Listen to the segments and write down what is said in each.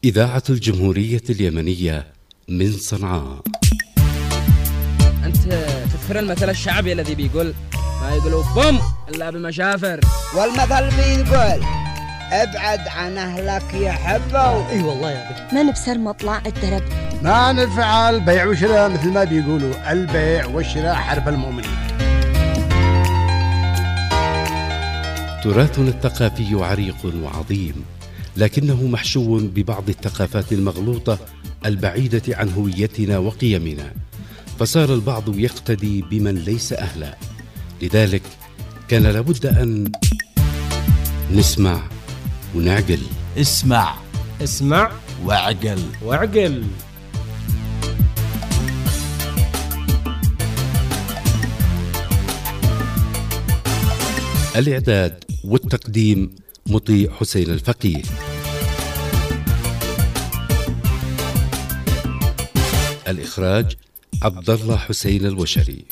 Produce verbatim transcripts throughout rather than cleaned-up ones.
إذاعة الجمهورية اليمنية من صنعاء. أنت تذكر المثل الشعبي الذي بيقول ما يقولوا بوم إلا بمشافر، والمثل بيقول ابعد عن أهلك يا حبه. اي والله يا بي. ما نبصر مطلع الدرب، ما نفعل بيع وشراء مثل ما بيقولوا البيع والشراء حرب المؤمنين. تراثنا الثقافي عريق وعظيم، لكنه محشو ببعض الثقافات المغلوطة البعيدة عن هويتنا وقيمنا، فصار البعض يقتدي بمن ليس أهلا. لذلك كان لابد أن نسمع ونعقل. اسمع اسمع واعقل واعقل. الإعداد والتقديم مطيع حسين الفقيه. الإخراج عبد الله حسين الوشري.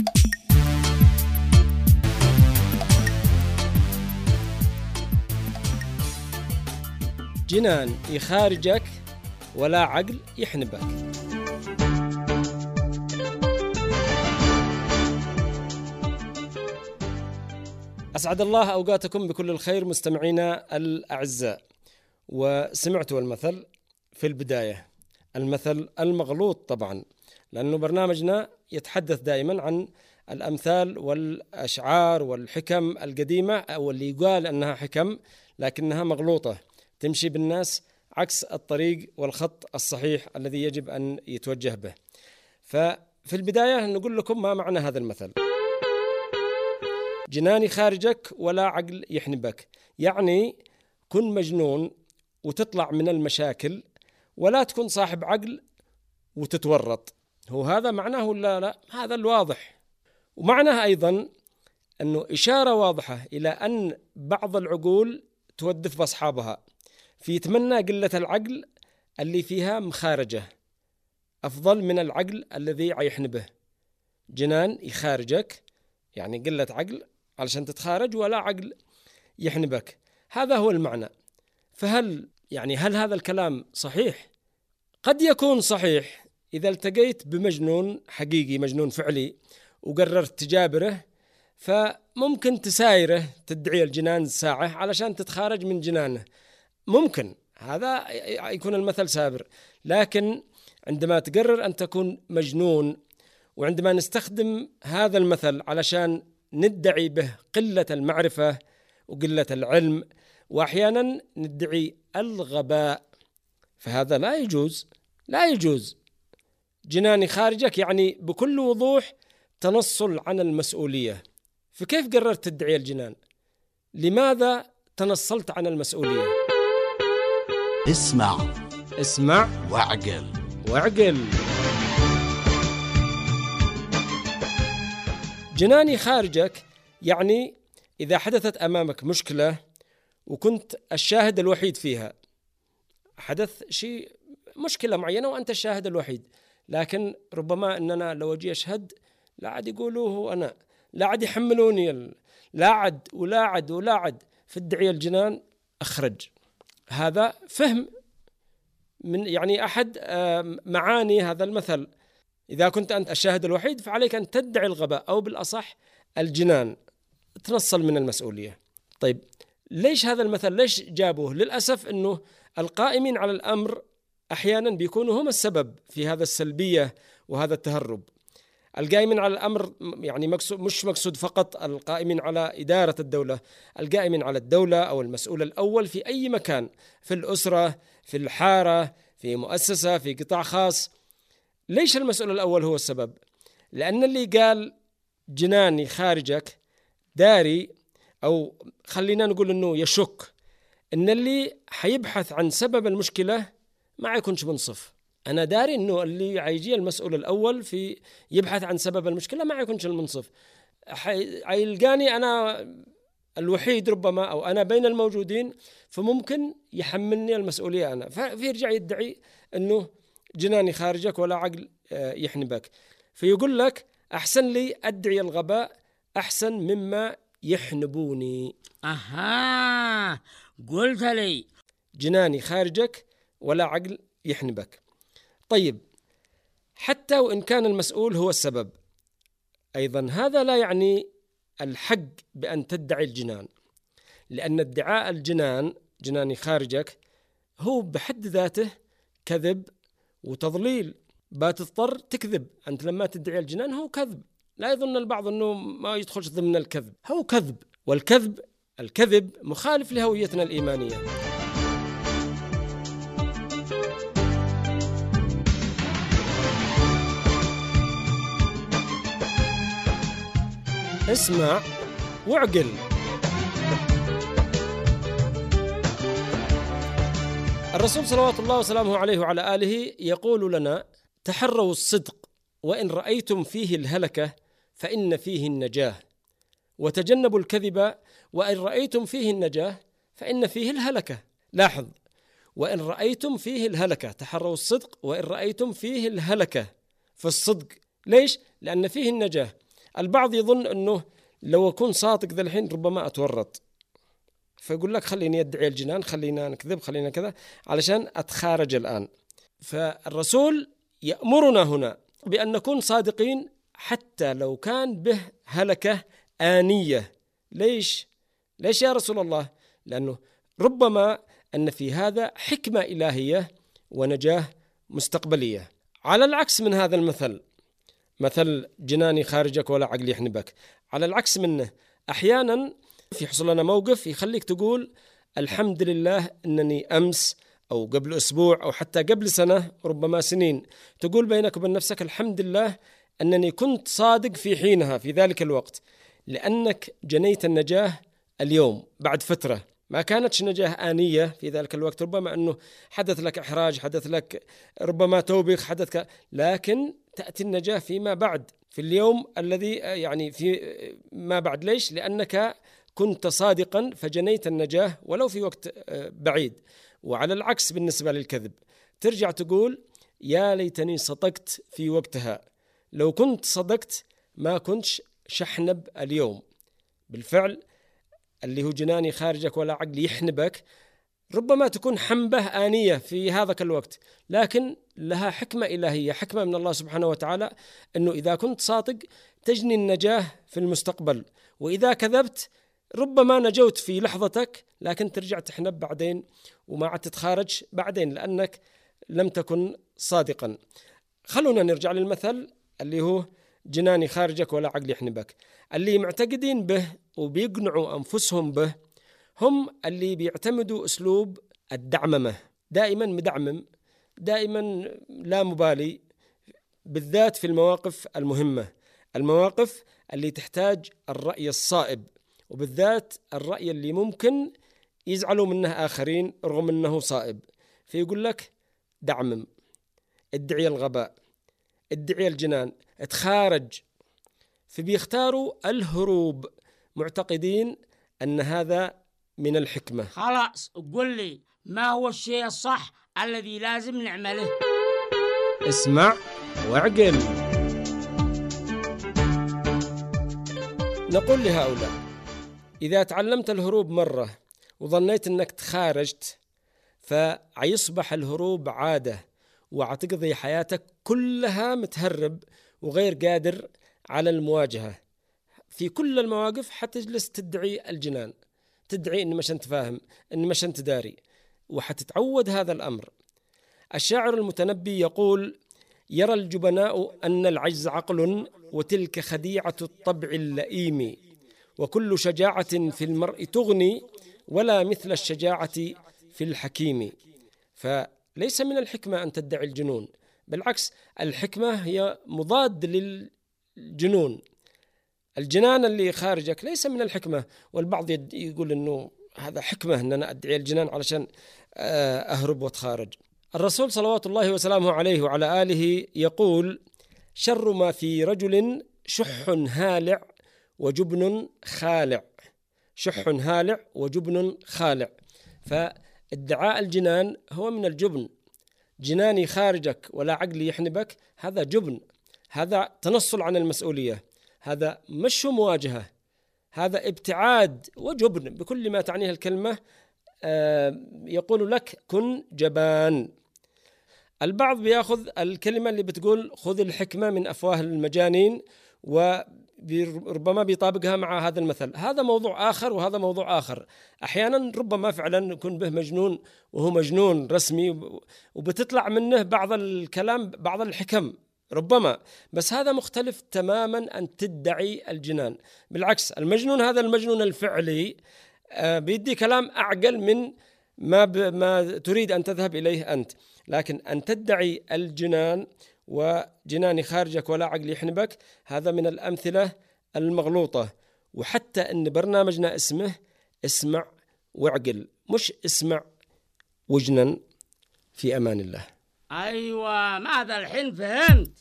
جنان يخارجك ولا عقل يحنبك. أسعد الله أوقاتكم بكل الخير مستمعينا الأعزاء. وسمعتوا المثل في البداية، المثل المغلوط طبعا، لأنه برنامجنا يتحدث دائما عن الأمثال والأشعار والحكم القديمة، أو اللي يقال أنها حكم لكنها مغلوطة، تمشي بالناس عكس الطريق والخط الصحيح الذي يجب أن يتوجه به. ففي البداية نقول لكم ما معنى هذا المثل. جناني خارجك ولا عقل يحنبك، يعني كن مجنون وتطلع من المشاكل، ولا تكون صاحب عقل وتتورط. هو هذا معناه ولا لا؟ هذا الواضح. ومعناه أيضا أنه إشارة واضحة إلى أن بعض العقول تودف بأصحابها، في يتمنى قلة العقل اللي فيها مخارجة أفضل من العقل الذي يحنبه. جنان يخارجك يعني قلة عقل علشان تتخارج، ولا عقل يحنبك. هذا هو المعنى. فهل يعني هل هذا الكلام صحيح؟ قد يكون صحيح إذا التقيت بمجنون حقيقي، مجنون فعلي، وقررت تجابره، فممكن تسايره تدعي الجنان ساعة علشان تتخارج من جنانه، ممكن هذا يكون المثل سابر. لكن عندما تقرر أن تكون مجنون، وعندما نستخدم هذا المثل علشان ندعي به قلة المعرفة وقلة العلم، وأحيانا ندعي الغباء، فهذا لا يجوز، لا يجوز. جناني خارجك يعني بكل وضوح تنصل عن المسؤولية. فكيف قررت تدعي الجنان؟ لماذا تنصلت عن المسؤولية؟ اسمع اسمع واعقل واعقل. جناني خارجك يعني إذا حدثت أمامك مشكلة وكنت الشاهد الوحيد فيها، حدث شيء مشكلة معينة وأنت الشاهد الوحيد، لكن ربما أننا لو أجي أشهد لا عاد يقولوه أنا، لا عاد يحملوني، لا عاد ولا عاد ولا عاد، فادعي الجنان أخرج. هذا فهم من يعني أحد معاني هذا المثل. إذا كنت أنت الشاهد الوحيد فعليك أن تدعي الغباء، أو بالأصح الجنان، تنصل من المسؤولية. طيب ليش هذا المثل؟ ليش جابوه؟ للأسف أنه القائمين على الأمر أحيانا بيكونوا هم السبب في هذا السلبية وهذا التهرب. القائمين على الأمر يعني مقصود مش مقصود فقط القائمين على إدارة الدولة، القائمين على الدولة أو المسؤول الأول في أي مكان، في الأسرة، في الحارة، في مؤسسة، في قطاع خاص. ليش المسؤول الأول هو السبب؟ لأن اللي قال جناني خارجك داري، أو خلينا نقول أنه يشك أن اللي حيبحث عن سبب المشكلة ما يكونش منصف. أنا داري أنه اللي حيجي المسؤول الأول في يبحث عن سبب المشكلة ما يكونش المنصف، حيلقاني أنا الوحيد ربما، أو أنا بين الموجودين، فممكن يحملني المسؤولية أنا. فيرجع يدعي أنه جناني خارجك ولا عقل يحنبك، فيقول لك أحسن لي أدعي الغباء أحسن مما يحنبوني. أها قلت لي جناني خارجك ولا عقل يحنبك. طيب، حتى وإن كان المسؤول هو السبب، أيضا هذا لا يعني الحق بأن تدعي الجنان، لأن ادعاء الجنان جناني خارجك هو بحد ذاته كذب وتضليل، بتضطر تكذب. أنت لما تدعي الجنان هو كذب، لا يظن البعض أنه ما يدخلش ضمن الكذب، هو كذب، والكذب الكذب مخالف لهويتنا الإيمانية. اسمع واعقل. الرسول صلوات الله وسلامه عليه وعلى آله يقول لنا: تحروا الصدق وإن رأيتم فيه الهلكة فإن فيه النجاة، وتجنبوا الكذب وإن رأيتم فيه النجاة فإن فيه الهلكة. لاحظ، وإن رأيتم فيه الهلكة، تحروا الصدق وإن رأيتم فيه الهلكة، في الصدق. ليش؟ لأن فيه النجاة. البعض يظن أنه لو أكون صادق ذا الحين ربما أتورط، فيقول لك خليني أدعي الجنان، خلينا نكذب، خلينا كذا علشان أتخارج الآن. فالرسول يأمرنا هنا بأن نكون صادقين حتى لو كان به هلكة آنية. ليش؟ ليش يا رسول الله؟ لأنه ربما أن في هذا حكمة إلهية ونجاة مستقبلية. على العكس من هذا المثل، مثل جناني خارجك ولا عقل يحنبك، على العكس منه أحيانا في حصل لنا موقف يخليك تقول الحمد لله أنني أمس أو قبل أسبوع أو حتى قبل سنة ربما سنين، تقول بينك وبين نفسك الحمد لله أنني كنت صادق في حينها في ذلك الوقت، لأنك جنيت النجاة اليوم بعد فترة. ما كانتش نجاة آنية في ذلك الوقت، ربما أنه حدث لك إحراج، حدث لك ربما توبيخ، حدث ك... لكن تأتي النجاة فيما بعد، في اليوم الذي يعني في ما بعد. ليش؟ لأنك كنت صادقا فجنيت النجاة ولو في وقت بعيد. وعلى العكس بالنسبة للكذب، ترجع تقول يا ليتني صدقت في وقتها، لو كنت صدقت ما كنتش شحنب اليوم. بالفعل اللي هو جناني خارجك ولا عقل يحنبك ربما تكون حنبة آنية في هذا الوقت، لكن لها حكمة إلهية، حكمة من الله سبحانه وتعالى، أنه إذا كنت صادق تجني النجاة في المستقبل، وإذا كذبت ربما نجوت في لحظتك لكن ترجع تحنب بعدين وما عاد تتخارج بعدين لأنك لم تكن صادقا. خلونا نرجع للمثل اللي هو جناني خارجك ولا عقل يحنبك. اللي معتقدين به وبيقنعوا أنفسهم به هم اللي بيعتمدوا أسلوب الدعممة، دائما مدعمم، دائما لا مبالي، بالذات في المواقف المهمة، المواقف اللي تحتاج الرأي الصائب، وبالذات الرأي اللي ممكن يزعلوا منه آخرين رغم أنه صائب. فيقول لك دعمم، ادعي الغباء، ادعي الجنان، اتخارج. فبيختاروا الهروب، معتقدين أن هذا من الحكمة. خلاص قل لي ما هو الشيء الصح الذي لازم نعمله؟ اسمع واعقل. نقول لهؤلاء إذا تعلمت الهروب مرة وظنيت أنك تخارجت فيصبح الهروب عادة، وعتقضي حياتك كلها متهرب وغير قادر على المواجهة في كل المواقف، حتجلس تدعي الجنان، تدعي إن مش أنت فاهم، إن مش أنت داري، وحتتعود هذا الأمر. الشاعر المتنبي يقول: يرى الجبناء أن العجز عقل، وتلك خديعة الطبع اللئيم، وكل شجاعة في المرء تغني، ولا مثل الشجاعة في الحكيم. فليس من الحكمة أن تدعي الجنون، بالعكس الحكمة هي مضاد للجنون. الجنان اللي خارجك ليس من الحكمة، والبعض يقول أنه هذا حكمة أن أنا أدعي الجنان علشان أهرب وأتخارج. الرسول صلوات الله وسلامه عليه وعلى آله يقول: شر ما في رجل شح هالع وجبن خالع. شح هالع وجبن خالع. فادعاء الجنان هو من الجبن. جناني خارجك ولا عقلي يحنبك، هذا جبن، هذا تنصل عن المسؤولية، هذا مش مواجهة، هذا ابتعاد وجبن بكل ما تعنيه الكلمة يقول لك كن جبان. البعض بياخذ الكلمة اللي بتقول خذ الحكمة من أفواه المجانين وربما بيطابقها مع هذا المثل. هذا موضوع آخر وهذا موضوع آخر. أحيانا ربما فعلا يكون به مجنون وهو مجنون رسمي وبتطلع منه بعض الكلام بعض الحكم ربما، بس هذا مختلف تماما أن تدعي الجنان. بالعكس المجنون هذا المجنون الفعلي بيدي كلام أعقل من ما, ما تريد أن تذهب إليه أنت، لكن أن تدعي الجنان وجناني خارجك ولا عقل يحنبك هذا من الأمثلة المغلوطة. وحتى أن برنامجنا اسمه اسمع وعقل، مش اسمع وجنا. في أمان الله. أيوة ماذا الحين فهمت.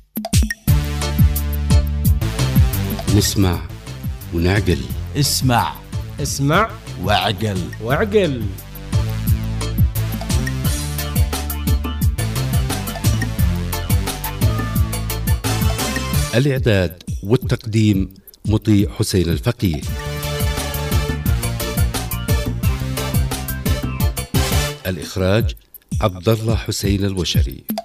نسمع ونعقل. اسمع اسمع وعقل وعقل. الإعداد والتقديم مطيع حسين الفقيه. الإخراج عبد الله حسين الوشري.